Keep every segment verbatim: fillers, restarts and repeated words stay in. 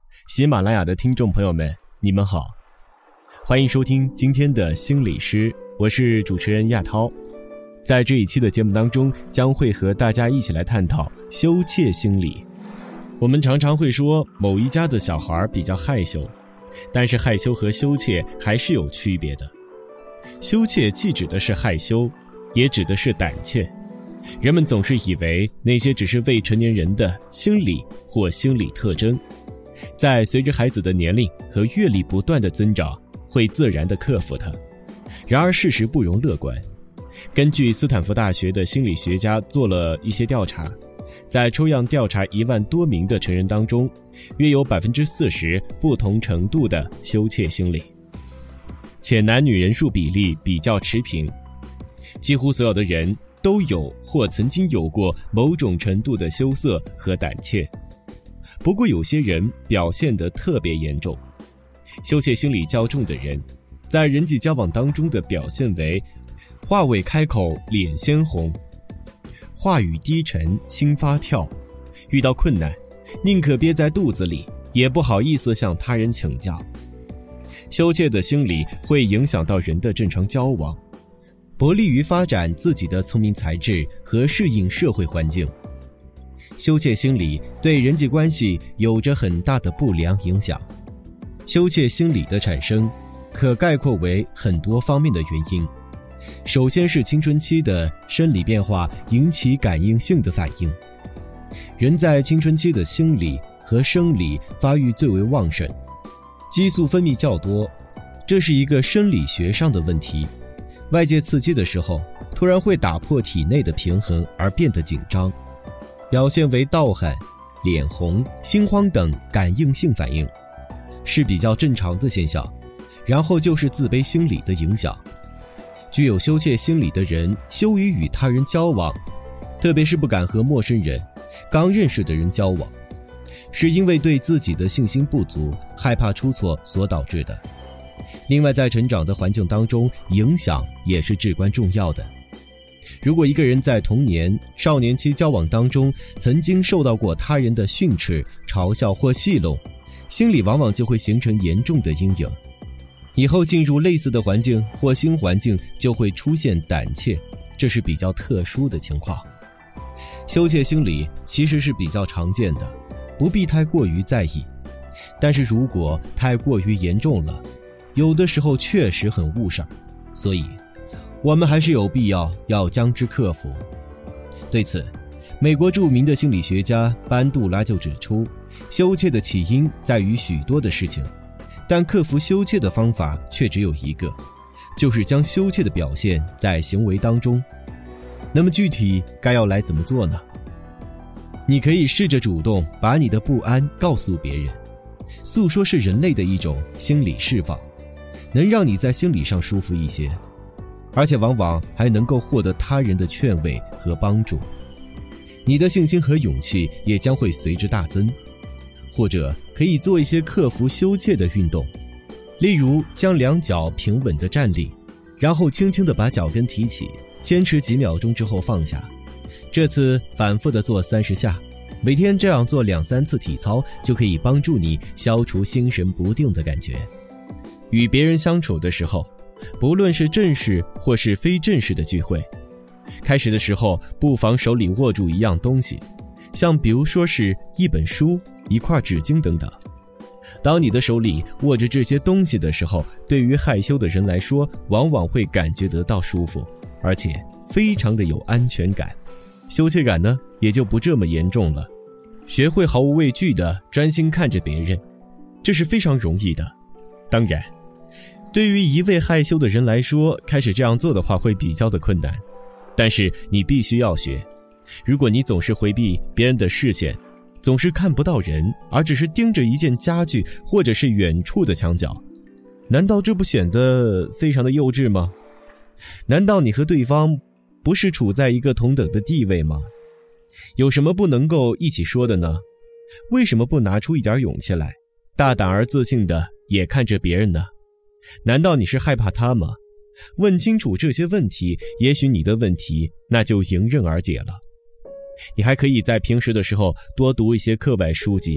喜马拉雅的听众朋友们，你们好，欢迎收听今天的心理师，我是主持人亚涛。在这一期的节目当中，将会和大家一起来探讨羞怯心理。我们常常会说某一家的小孩比较害羞，但是害羞和羞怯还是有区别的。羞怯既指的是害羞，也指的是胆怯。人们总是以为那些只是未成年人的心理或心理特征，在随着孩子的年龄和阅历不断的增长，会自然地克服它。然而事实不容乐观。根据斯坦福大学的心理学家做了一些调查，在抽样调查一万多名的成人当中，约有 百分之四十 不同程度的羞怯心理，且男女人数比例比较持平，几乎所有的人都有或曾经有过某种程度的羞涩和胆怯。不过有些人表现得特别严重。羞怯心理较重的人，在人际交往当中的表现为话未开口脸先红，话语低沉心发跳，遇到困难宁可憋在肚子里，也不好意思向他人请教。羞怯的心理会影响到人的正常交往，不利于发展自己的聪明才智和适应社会环境。羞怯心理对人际关系有着很大的不良影响。羞怯心理的产生可概括为很多方面的原因。首先是青春期的生理变化引起感应性的反应。人在青春期的心理和生理发育最为旺盛，激素分泌较多，这是一个生理学上的问题。外界刺激的时候，突然会打破体内的平衡而变得紧张，表现为盗汗、脸红、心慌等感应性反应，是比较正常的现象。然后就是自卑心理的影响。具有羞怯心理的人羞于与他人交往，特别是不敢和陌生人、刚认识的人交往，是因为对自己的信心不足，害怕出错所导致的。另外，在成长的环境当中，影响也是至关重要的。如果一个人在童年、少年期交往当中曾经受到过他人的训斥、嘲笑或戏弄，心里往往就会形成严重的阴影。以后进入类似的环境或新环境，就会出现胆怯，这是比较特殊的情况。羞怯心理其实是比较常见的，不必太过于在意。但是如果太过于严重了，有的时候确实很误事儿，所以我们还是有必要要将之克服。对此，美国著名的心理学家班杜拉就指出，羞怯的起因在于许多的事情，但克服羞怯的方法却只有一个，就是将羞怯的表现在行为当中。那么具体该要来怎么做呢？你可以试着主动把你的不安告诉别人，诉说是人类的一种心理释放，能让你在心理上舒服一些，而且往往还能够获得他人的劝慰和帮助。你的信心和勇气也将会随之大增。或者可以做一些克服羞怯的运动，例如将两脚平稳地站立，然后轻轻地把脚跟提起，坚持几秒钟之后放下。这次反复地做三十下，每天这样做两三次体操，就可以帮助你消除心神不定的感觉。与别人相处的时候，不论是正式或是非正式的聚会，开始的时候不妨手里握住一样东西，像比如说是一本书、一块纸巾等等。当你的手里握着这些东西的时候，对于害羞的人来说，往往会感觉得到舒服，而且非常的有安全感，羞怯感呢也就不这么严重了。学会毫无畏惧的专心看着别人，这是非常容易的。当然，对于一位害羞的人来说，开始这样做的话会比较的困难，但是你必须要学。如果你总是回避别人的视线，总是看不到人，而只是盯着一件家具或者是远处的墙角，难道这不显得非常的幼稚吗？难道你和对方不是处在一个同等的地位吗？有什么不能够一起说的呢？为什么不拿出一点勇气来，大胆而自信的也看着别人呢？难道你是害怕他吗？问清楚这些问题，也许你的问题那就迎刃而解了。你还可以在平时的时候多读一些课外书籍，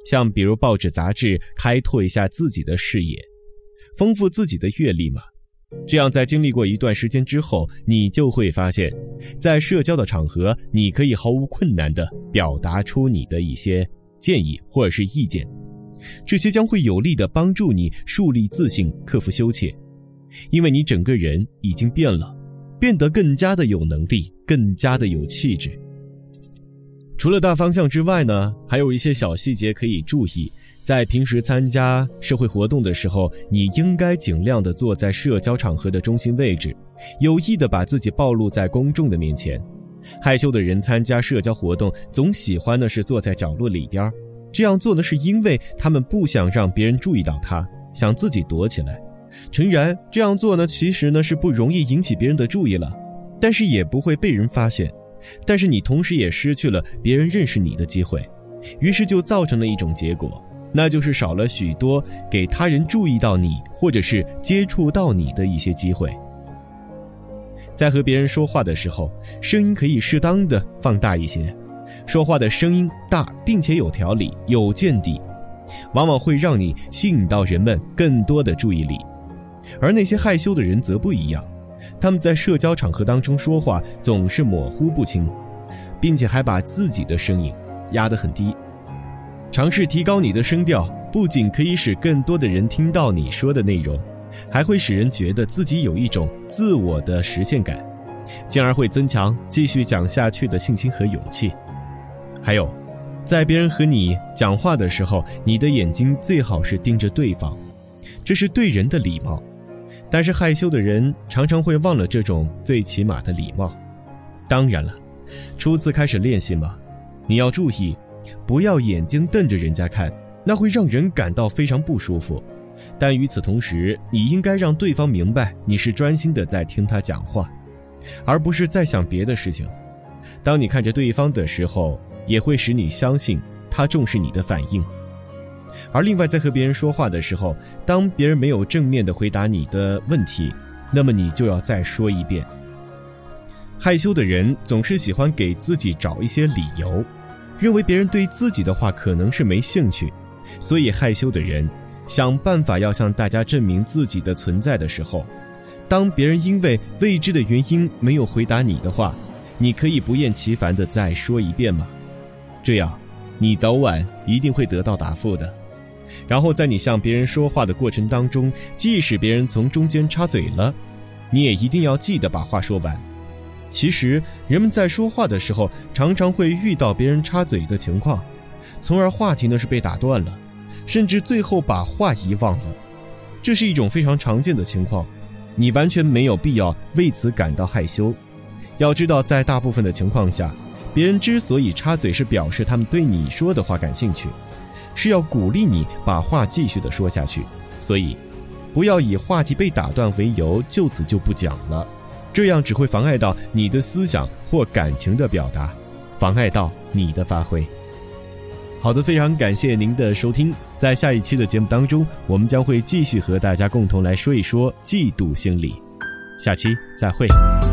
像比如报纸杂志，开拓一下自己的视野，丰富自己的阅历嘛。这样在经历过一段时间之后，你就会发现，在社交的场合，你可以毫无困难地表达出你的一些建议或者是意见，这些将会有力地帮助你树立自信，克服羞怯，因为你整个人已经变了，变得更加的有能力，更加的有气质。除了大方向之外呢，还有一些小细节可以注意。在平时参加社会活动的时候，你应该尽量的坐在社交场合的中心位置，有意的把自己暴露在公众的面前。害羞的人参加社交活动总喜欢的是坐在角落里边，这样做呢是因为他们不想让别人注意到他，想自己躲起来。诚然，这样做呢其实呢是不容易引起别人的注意了，但是也不会被人发现，但是你同时也失去了别人认识你的机会，于是就造成了一种结果，那就是少了许多给他人注意到你或者是接触到你的一些机会。在和别人说话的时候，声音可以适当的放大一些，说话的声音大并且有条理，有见地，往往会让你吸引到人们更多的注意力。而那些害羞的人则不一样，他们在社交场合当中说话总是模糊不清，并且还把自己的声音压得很低。尝试提高你的声调，不仅可以使更多的人听到你说的内容，还会使人觉得自己有一种自我的实现感，进而会增强继续讲下去的信心和勇气。还有，在别人和你讲话的时候，你的眼睛最好是盯着对方，这是对人的礼貌。但是害羞的人常常会忘了这种最起码的礼貌。当然了，初次开始练习嘛，你要注意不要眼睛瞪着人家看，那会让人感到非常不舒服。但与此同时，你应该让对方明白你是专心的在听他讲话，而不是在想别的事情。当你看着对方的时候，也会使你相信他重视你的反应。而另外，在和别人说话的时候，当别人没有正面的回答你的问题，那么你就要再说一遍。害羞的人总是喜欢给自己找一些理由，认为别人对自己的话可能是没兴趣，所以害羞的人想办法要向大家证明自己的存在的时候，当别人因为未知的原因没有回答你的话，你可以不厌其烦地再说一遍吗？这样你早晚一定会得到答复的。然后在你向别人说话的过程当中，即使别人从中间插嘴了，你也一定要记得把话说完。其实人们在说话的时候常常会遇到别人插嘴的情况，从而话题呢是被打断了，甚至最后把话遗忘了。这是一种非常常见的情况，你完全没有必要为此感到害羞。要知道，在大部分的情况下，别人之所以插嘴是表示他们对你说的话感兴趣，是要鼓励你把话继续的说下去。所以不要以话题被打断为由就此就不讲了，这样只会妨碍到你的思想或感情的表达，妨碍到你的发挥。好的，非常感谢您的收听。在下一期的节目当中，我们将会继续和大家共同来说一说嫉妒心理。下期再会。